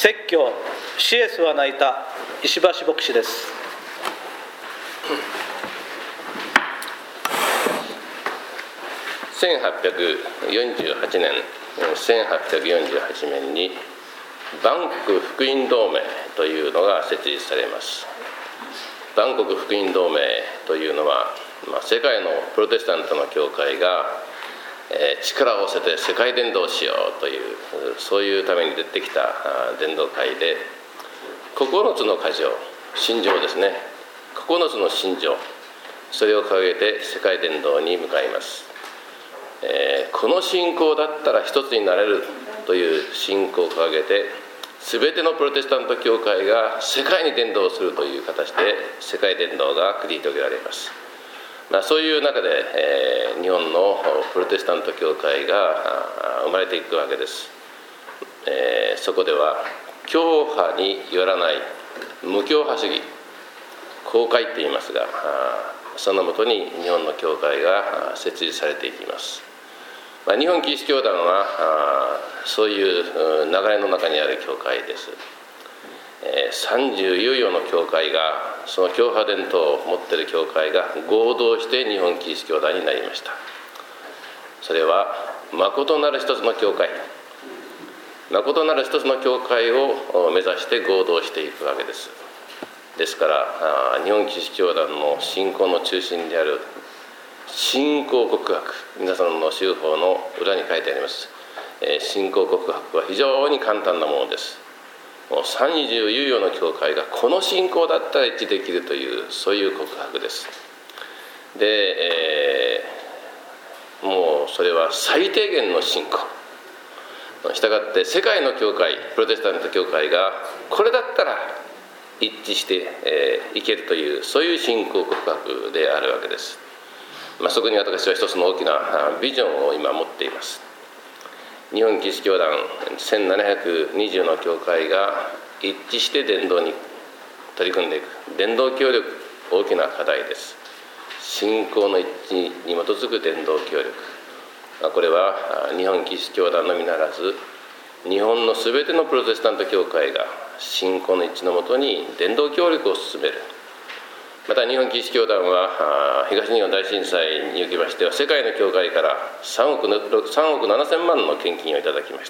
説教、シエスは泣いた、石橋牧師です。 1848年に万国福音同盟というのが設立されます。万国福音同盟というのは、世界のプロテスタントの教会が力を合わせて世界伝道しようという、そういうために出てきた伝道会で、9つの箇条、信条ですね、9つの信条、それを掲げて世界伝道に向かいます。この信仰だったら一つになれるという信仰を掲げて、全てのプロテスタント教会が世界に伝道するという形で世界伝道が繰り広げられます。そういう中で、日本のプロテスタント教会が生まれていくわけです。そこでは教派によらない無教派主義、公会って言いますが、そのもとに日本の教会が設立されていきます。日本キリスト教団はそういう流れの中にある教会です。30有余の教会が、その教派伝統を持っている教会が合同して日本キリスト教団になりました。それは誠なる一つの教会、誠なる一つの教会を目指して合同していくわけです。ですから日本キリスト教団の信仰の中心である信仰告白、皆さんの宗法の裏に書いてあります。信仰告白は非常に簡単なものです。もう30有余の教会がこの信仰だったら一致できるという、そういう告白です。で、もうそれは最低限の信仰。したがって世界の教会、プロテスタント教会がこれだったら一致していけるという、そういう信仰告白であるわけです。そこに私は一つの大きなビジョンを今持っています。日本キリスト教団1720の教会が一致して伝道に取り組んでいく、伝道協力、大きな課題です。信仰の一致に基づく伝道協力、これは日本キリスト教団のみならず、日本のすべてのプロテスタント教会が信仰の一致のもとに伝道協力を進める。また日本キリスト教団は東日本大震災におきましては、世界の教会から3億7,000万の献金をいただきました。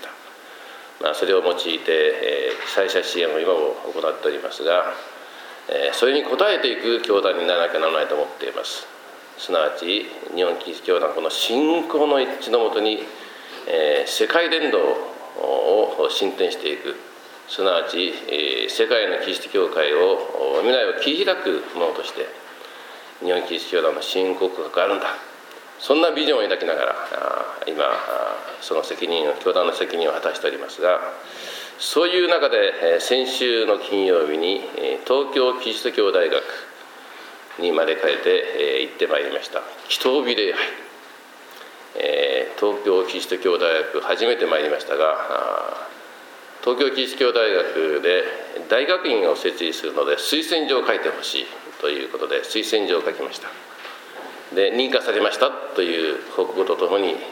それを用いて被災者支援を今も行っておりますが、それに応えていく教団にならなきゃならないと思っています。すなわち日本キリスト教団はこの信仰の一致のもとに世界伝道を進展していく、すなわち世界のキリスト教会を未来を切り開くものとして日本キリスト教団の信仰告白があるんだ、そんなビジョンを抱きながら今その教団の責任を果たしておりますが、そういう中で先週の金曜日に東京キリスト教大学に招かれて行ってまいりました祈祷日礼拝、東京キリスト教大学初めて参りましたが、東京キリスト教大学で大学院を設立するので推薦状を書いてほしいということで推薦状を書きました。で、認可されましたという報告とともに、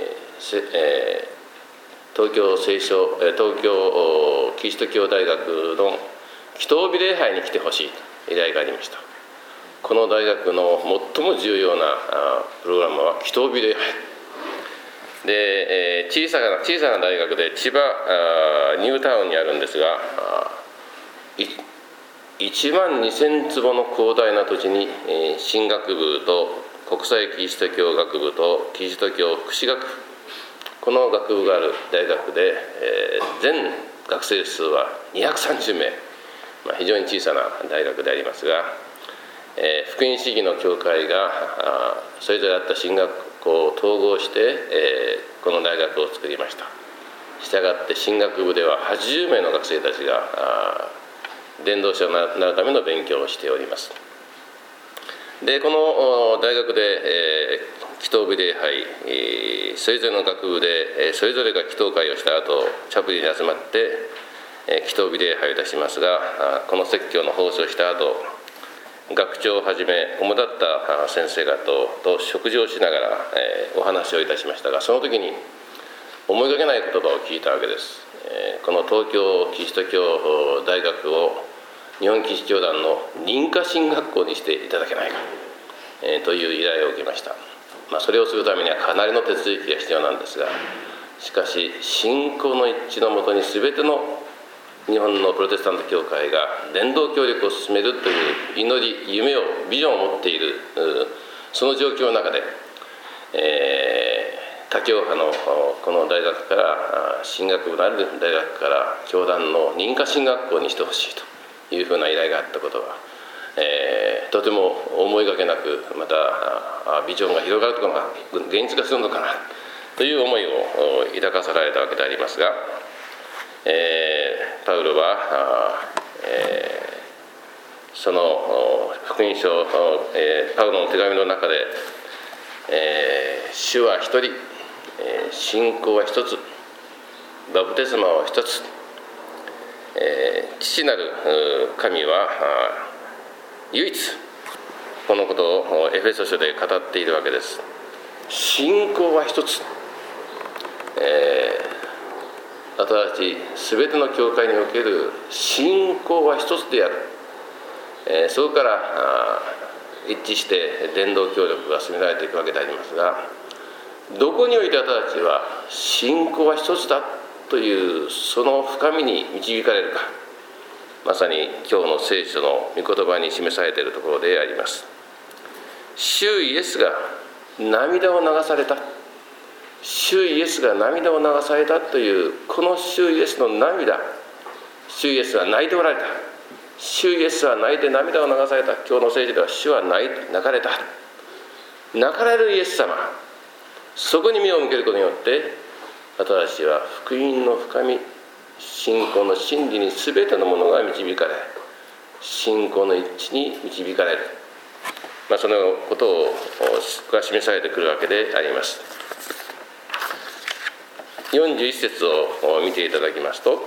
東京キリスト教大学の祈祷日礼拝に来てほしいと依頼がありました。この大学の最も重要なプログラムは祈祷日礼拝で、小さな大学で千葉ニュータウンにあるんですが、12,000坪の広大な土地に神学部と国際キリスト教学部とキリスト教福祉学部、この学部がある大学で、全学生数は230名、非常に小さな大学でありますが、福音主義の教会がそれぞれあった神学校を統合して、この大学を作りました。したがって神学部では80名の学生たちが伝道者になるための勉強をしております。で、この大学で祈祷日礼拝、それぞれの学部でそれぞれが祈祷会をした後、チャプリに集まって祈祷日礼拝をいたしますが、この説教の奉仕をした後、学長をはじめ主だった先生方と食事をしながらお話をいたしましたが、その時に思いがけない言葉を聞いたわけです。この東京キリスト教大学を日本キリスト教団の認可神学校にしていただけないか、という依頼を受けました。それをするためにはかなりの手続きが必要なんですが、しかし信仰の一致のもとに全ての日本のプロテスタント教会が伝道協力を進めるという祈り、夢を、ビジョンを持っているその状況の中で、他教派のこの大学から神学部のある大学から教団の認可神学校にしてほしいというふうな依頼があったことは、とても思いがけなく、またビジョンが広がるとか現実化するのかなという思いを抱かされたわけでありますが、パウロはその福音書、パウロの手紙の中で、主は一人、信仰は一つ、バプテスマは一つ、父なる神は唯一、このことをエフェソ書で語っているわけです。信仰は一つ、新しい全ての教会における信仰は一つである、そこから一致して伝道協力が進められていくわけでありますが、どこにおいて私たちは信仰は一つだというその深みに導かれるか、まさに今日の聖書の御言葉に示されているところであります。主イエスが涙を流された、主イエスが涙を流されたというこの主イエスの涙、主イエスは泣いておられた、主イエスは泣いて涙を流された。今日の聖書では主は泣かれた、泣かれるイエス様、そこに目を向けることによって私たちは福音の深み、信仰の真理に全てのものが導かれ、信仰の一致に導かれる、そのことが示されてくるわけであります。41節を見ていただきますと、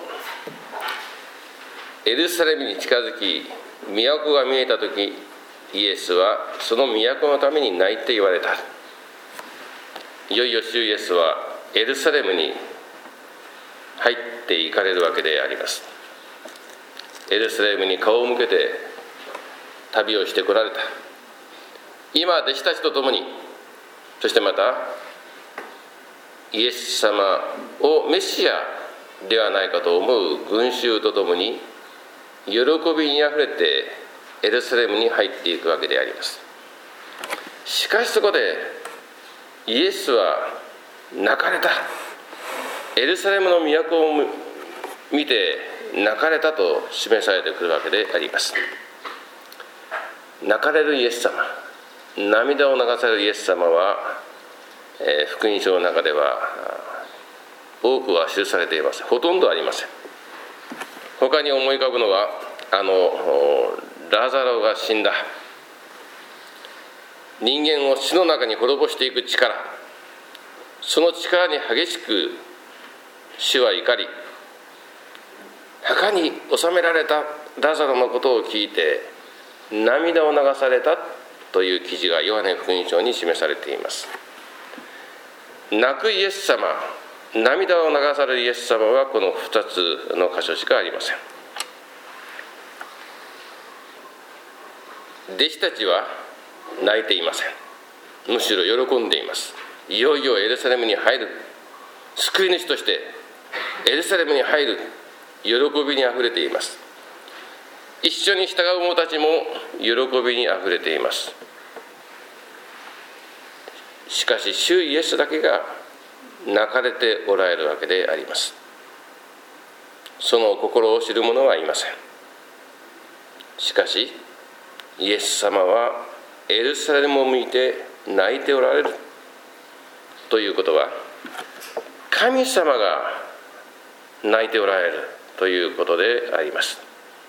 エルサレムに近づき都が見えたとき、イエスはその都のために泣いて言われた。いよいよ主イエスはエルサレムに入っていかれるわけであります。エルサレムに顔を向けて旅をしてこられた。今弟子たちと共に、そしてまたイエス様をメシアではないかと思う群衆と共に喜びにあふれてエルサレムに入っていくわけであります。しかしそこでイエスは泣かれた、エルサレムの都を見て泣かれたと示されてくるわけであります。泣かれるイエス様、涙を流されるイエス様は、福音書の中では多くは記されていません。ほとんどありません。他に思い浮かぶのはラザロが死んだ、人間を死の中に滅ぼしていく力、その力に激しく主は怒り、墓に収められたラザロのことを聞いて涙を流されたという記事がヨハネ福音書に示されています。泣くイエス様、涙を流されるイエス様はこの2つの箇所しかありません。弟子たちは泣いていません。むしろ喜んでいます。いよいよエルサレムに入る、救い主としてエルサレムに入る喜びにあふれています。一緒に従う者たちも喜びにあふれています。しかし主イエスだけが泣かれておられるわけであります。その心を知る者はいません。しかしイエス様はエルサレムを見て泣いておられるということは、神様が泣いておられるということであります。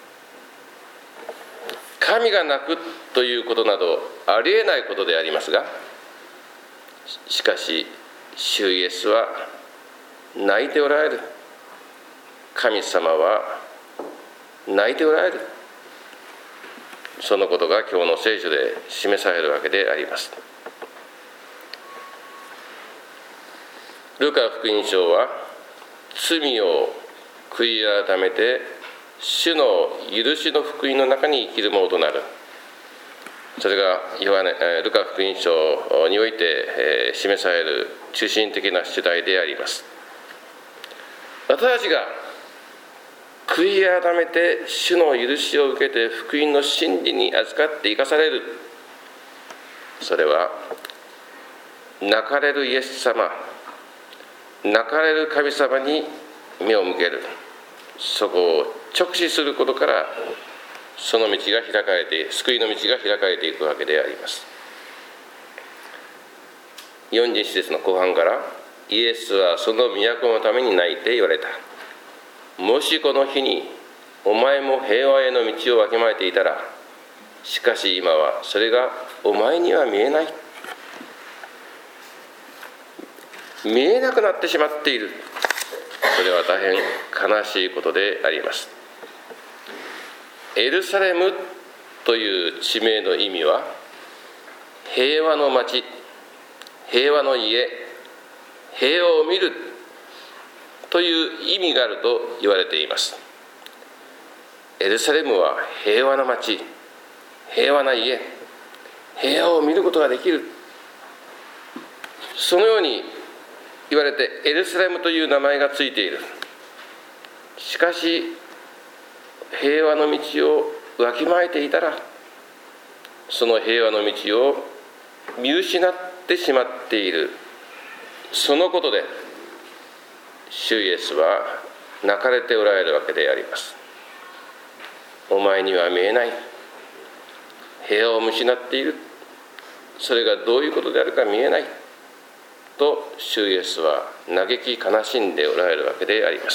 神が泣くということなどありえないことでありますが、しかし主イエスは泣いておられる、神様は泣いておられる、そのことが今日の聖書で示されるわけであります。 ルカ福音書は罪を悔い改めて主の許しの福音の中に生きるものとなる。それがルカ福音書において示される中心的な主題であります。私たちが悔い改めて主の許しを受けて福音の真理に預かって生かされる。それは泣かれるイエス様、泣かれる神様に目を向ける、そこを直視することからその道が開かれて、救いの道が開かれていくわけであります。41節の後半から、イエスはその都のために泣いて言われた。もしこの日にお前も平和への道をわきまえていたら、しかし今はそれがお前には見えない。見えなくなってしまっている。それは大変悲しいことであります。エルサレムという地名の意味は、平和の町、平和の家、平和を見るという意味があると言われています。エルサレムは平和な町、平和な家、平和を見ることができる。そのように言われてエルサレムという名前がついている。しかし平和の道をわきまえていたら、その平和の道を見失ってしまっている。そのことで主イエスは泣かれておられるわけであります。お前には見えない。平和を見失っている。それがどういうことであるか見えないと主イエスは嘆き悲しんでおられるわけであります。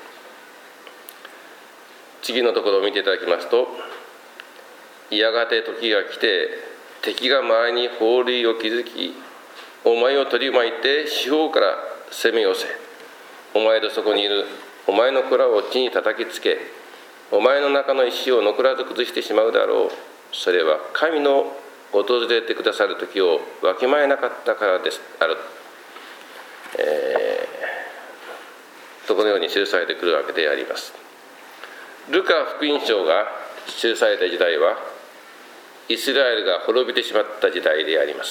次のところを見ていただきますと、やがて時が来て敵が周りに堡塁を築き、お前を取り巻いて四方から攻め寄せ、お前とそこにいるお前の子らを地に叩きつけ、お前の中の石を残らず崩してしまうだろう。それは神の訪れてくださる時をわきまえなかったからですある、とこのように記されてくるわけであります。ルカ福音書が記された時代はイスラエルが滅びてしまった時代であります。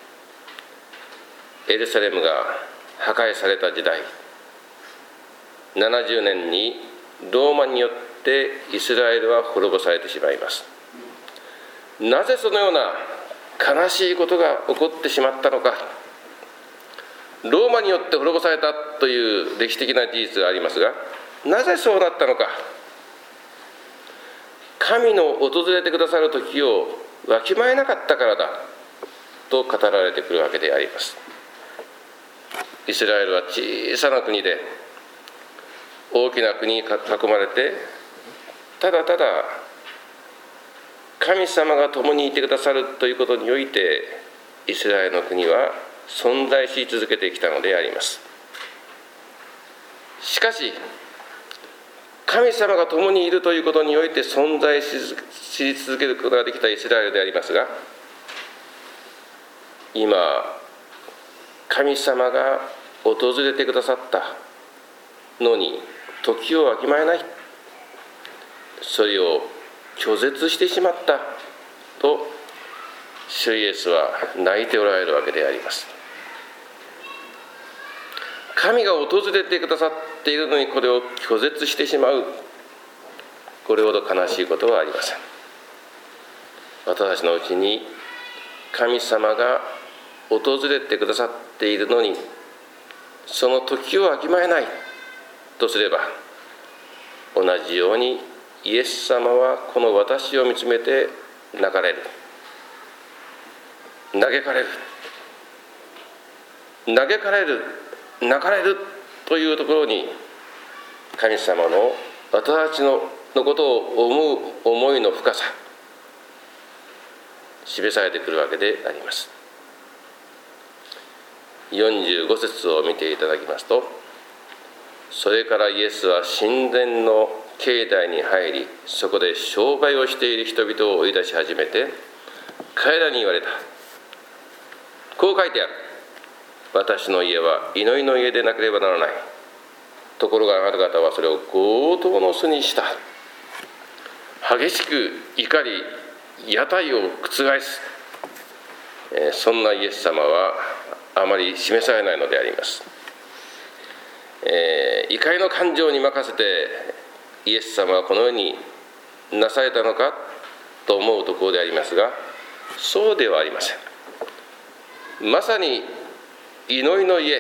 エルサレムが破壊された時代、70年にローマによってイスラエルは滅ぼされてしまいます。なぜそのような悲しいことが起こってしまったのか。ローマによって滅ぼされたという歴史的な事実がありますが、なぜそうなったのか。神の訪れてくださる時をわきまえなかったからだと語られてくるわけであります。イスラエルは小さな国で、大きな国に囲まれて、ただただ神様が共にいてくださるということにおいてイスラエルの国は存在し続けてきたのであります。しかし神様が共にいるということにおいて存在し続けることができたイスラエルでありますが、今神様が訪れてくださったのに時をわきまえない、それを拒絶してしまったと主イエスは泣いておられるわけであります。神が訪れてくださっているのにこれを拒絶してしまう、これほど悲しいことはありません。私たちのうちに神様が訪れてくださっているのにその時をわきまえないとすれば、同じようにイエス様はこの私を見つめて泣かれる、嘆かれる、嘆かれる、泣かれるというところに神様の私たちのことを思う思いの深さ示されてくるわけであります。45節を見ていただきますと、それからイエスは神殿の境内に入り、そこで商売をしている人々を追い出し始めて彼らに言われた。こう書いてある。 私の家は祈りの家でなければならない。ところがあなた方はそれを強盗の巣にした。激しく怒り、屋台を覆す、そんなイエス様はあまり示されないのであります。怒りの感情に任せてイエス様はこのようになされたのかと思うところでありますが、そうではありません。まさに祈りの家、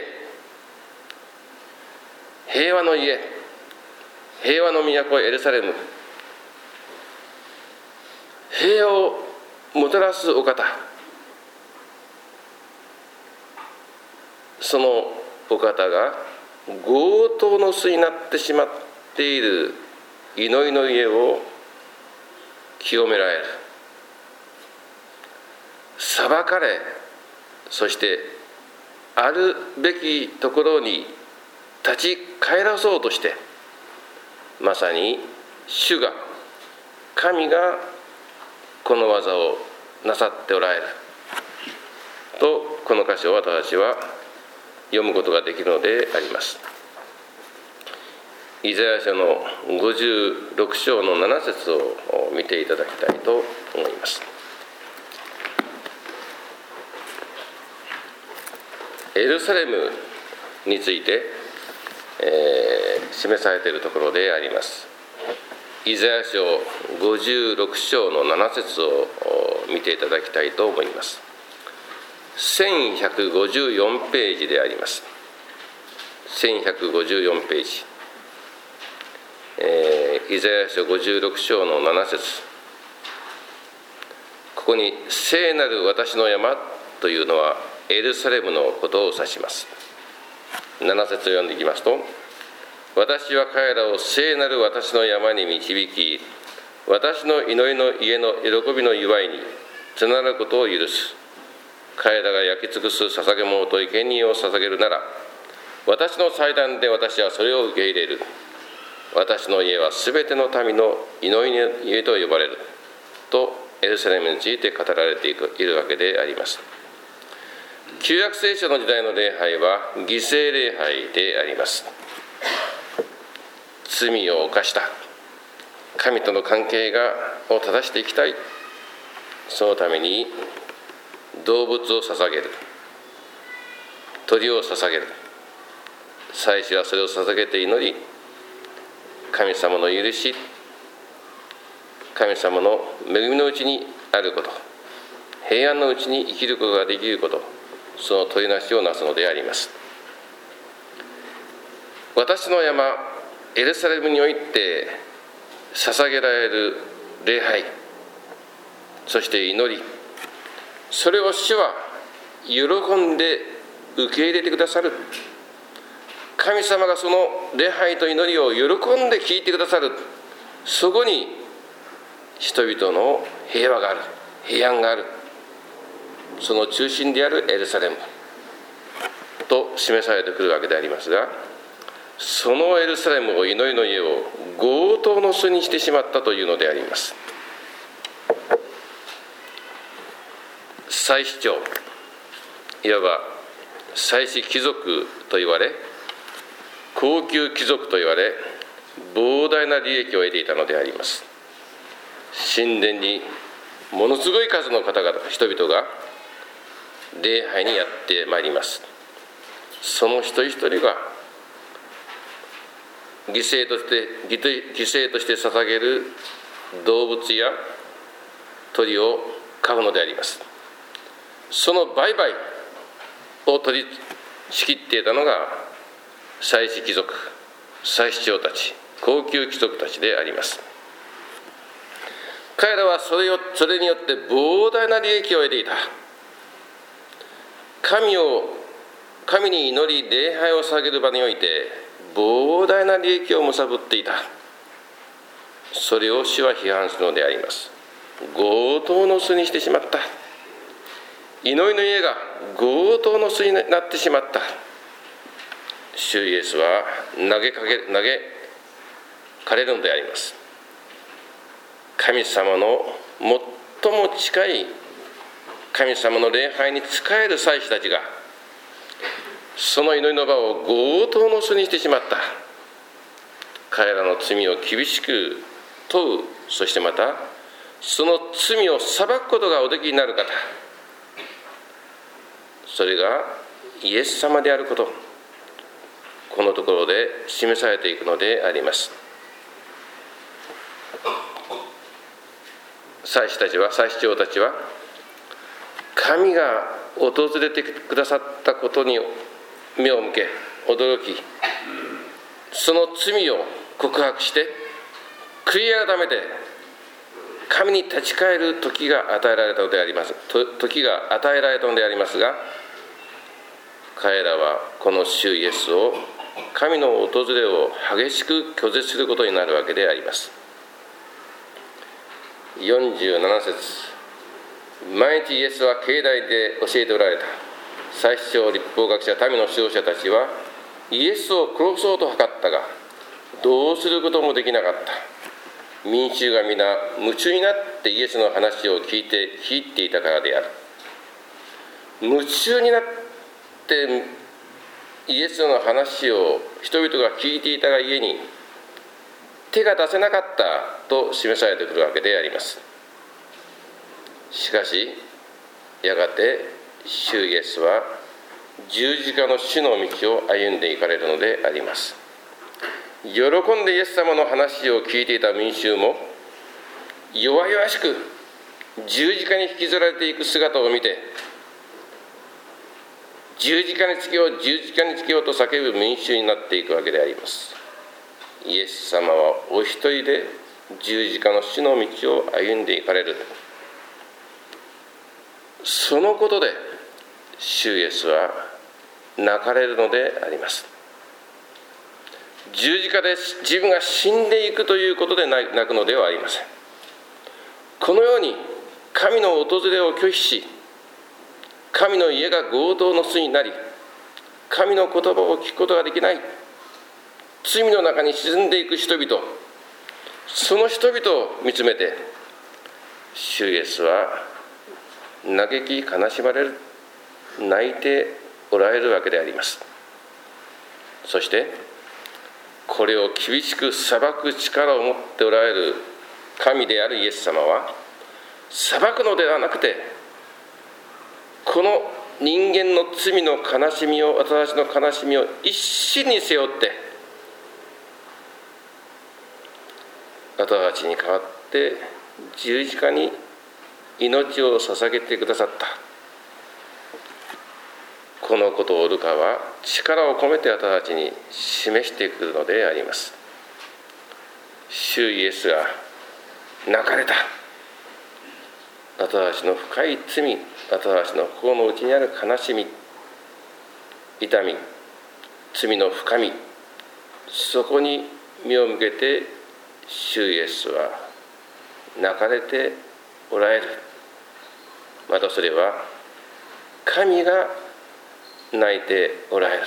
平和の家、平和の都エルサレム、平和をもたらすお方、そのお方が強盗の巣になってしまっている祈りの家を清められる、裁かれ、そしてあるべきところに立ち返らそうとして、まさに主が、神がこの技をなさっておられると、この箇所を私たちは読むことができるのであります。イザヤ書の56章の7節を見ていただきたいと思います。エルサレムについて、示されているところであります。イザヤ書56章の7節を見ていただきたいと思います。1154ページであります。1154ページ、イザヤ書56章の7節、ここに聖なる私の山というのはエルサレムのことを指します。7節を読んでいきますと、私は彼らを聖なる私の山に導き、私の祈りの家の喜びの祝いにつながることを許す。彼らが焼き尽くす捧げ物と生贄を捧げるなら、私の祭壇で私はそれを受け入れる。私の家はすべての民の祈りの家と呼ばれる。とエルサレムについて語られているわけであります。旧約聖書の時代の礼拝は犠牲礼拝であります。罪を犯した神との関係を正していきたい、そのために動物を捧げる、鳥を捧げる。祭司はそれを捧げて祈り、神様の許し、神様の恵みのうちにあること、平安のうちに生きることができること、その取りなしをなすのであります。私の山エルサレムにおいて捧げられる礼拝、そして祈り、それを主は喜んで受け入れてくださる。神様がその礼拝と祈りを喜んで聞いてくださる。そこに人々の平和がある、平安がある。その中心であるエルサレムと示されてくるわけでありますが、そのエルサレムを、祈りの家を強盗の巣にしてしまったというのであります。祭司長、いわば祭司貴族と言われ、高級貴族と言われ、膨大な利益を得ていたのであります。神殿にものすごい数の方々、人々が礼拝にやってまいります。その一人一人が犠牲として捧げる動物や鳥を飼うのであります。その売買を取り仕切っていたのが祭司貴族、祭司長たち、高級貴族たちであります。彼らはそれによって膨大な利益を得ていた。神に祈り礼拝を捧げる場において膨大な利益を貪っていた。それを主は批判するのであります。強盗の巣にしてしまった。祈りの家が強盗の巣になってしまった。主イエスは嘆かれるのであります。神様の最も近い神様の礼拝に仕える祭司たちがその祈りの場を強盗の巣にしてしまった。彼らの罪を厳しく問う、そしてまたその罪を裁くことがおできになる方、それがイエス様であること、このところで示されていくのであります。祭司長たちは神が訪れてくださったことに目を向け驚き、その罪を告白して悔い改めて神に立ち返る時が与えられたのでありますが、彼らはこの主イエスを、神の訪れを激しく拒絶することになるわけであります。47節、毎日イエスは境内で教えておられた。祭司長、律法学者、民の指導者たちはイエスを殺そうと図ったが、どうすることもできなかった。民衆が皆夢中になってイエスの話を聞いていたからである。夢中になってイエスの話を人々が聞いていたがゆえに手が出せなかったと示されてくるわけであります。しかしやがて主イエスは十字架の死の道を歩んでいかれるのであります。喜んでイエス様の話を聞いていた民衆も弱々しく十字架に引きずられていく姿を見て、十字架につけよう、十字架につけようと叫ぶ民衆になっていくわけであります。イエス様はお一人で十字架の死の道を歩んでいかれる。そのことで主イエスは泣かれるのであります。十字架で自分が死んでいくということで泣くのではありません。このように神の訪れを拒否し、神の家が強盗の巣になり、神の言葉を聞くことができない、罪の中に沈んでいく人々、その人々を見つめて主イエスは嘆き悲しまれる、泣いておられるわけであります。そしてこれを厳しく裁く力を持っておられる神であるイエス様は、裁くのではなくて、この人間の罪の悲しみを、私の悲しみを一身に背負って私たちに代わって十字架に命を捧げてくださった。このことをルカは力を込めて私たちに示してくるのであります。主イエスが泣かれた。私たちの深い罪、私たちの心の内にある悲しみ、痛み、罪の深み、そこに目を向けて主イエスは泣かれておられる。またそれは神が泣いておられる。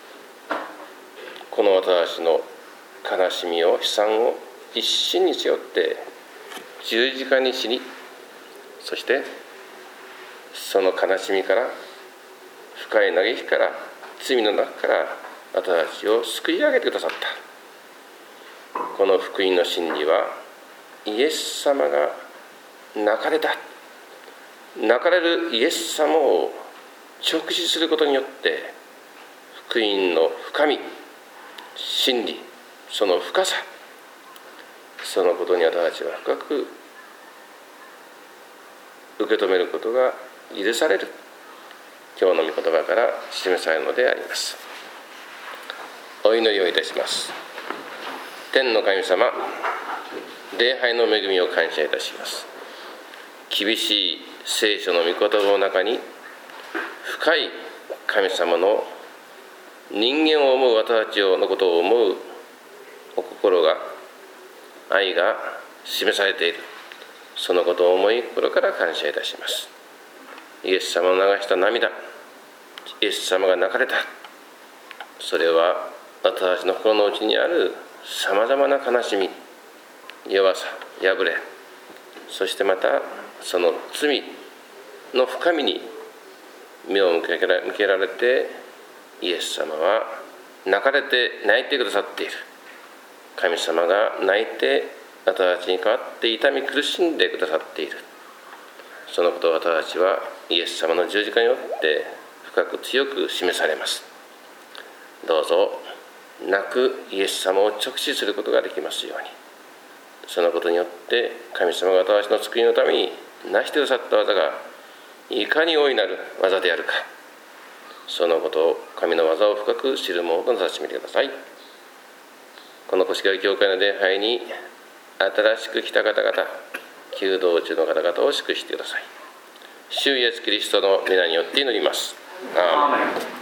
この私たちの悲しみを、悲惨を一身に背負って十字架に死に、そしてその悲しみから、深い嘆きから、罪の中から私たちを救い上げてくださった。この福音の真理は、イエス様が泣かれた、泣かれるイエス様を直視することによって、福音の深み、真理、その深さ、そのことに私たちは深く受け止めることが許される、今日の御言葉から示されるのであります。お祈りをいたします。天の神様、礼拝の恵みを感謝いたします。厳しい聖書の御言葉の中に、深い神様の人間を思う、私たちのことを思うお心が、愛が示されている。そのことを思い、心から感謝いたします。イエス様の流した涙、イエス様が泣かれた、それは私たちの心の内にあるさまざまな悲しみ、弱さ、破れ、そしてまたその罪の深みに目を向けられてイエス様は泣かれて泣いてくださっている。神様が泣いて私たちに代わって痛み苦しんでくださっている。そのことを私たちはイエス様の十字架によって深く強く示されます。どうぞ泣くイエス様を直視することができますように。そのことによって神様が私の救いのために成してくださった技がいかに大いなる技であるか、そのことを神の技を深く知るものとなさせてみてください。この越谷教会の礼拝に新しく来た方々、求道中の方々を祝してください。主イエスキリストの皆によって祈ります。アーメン。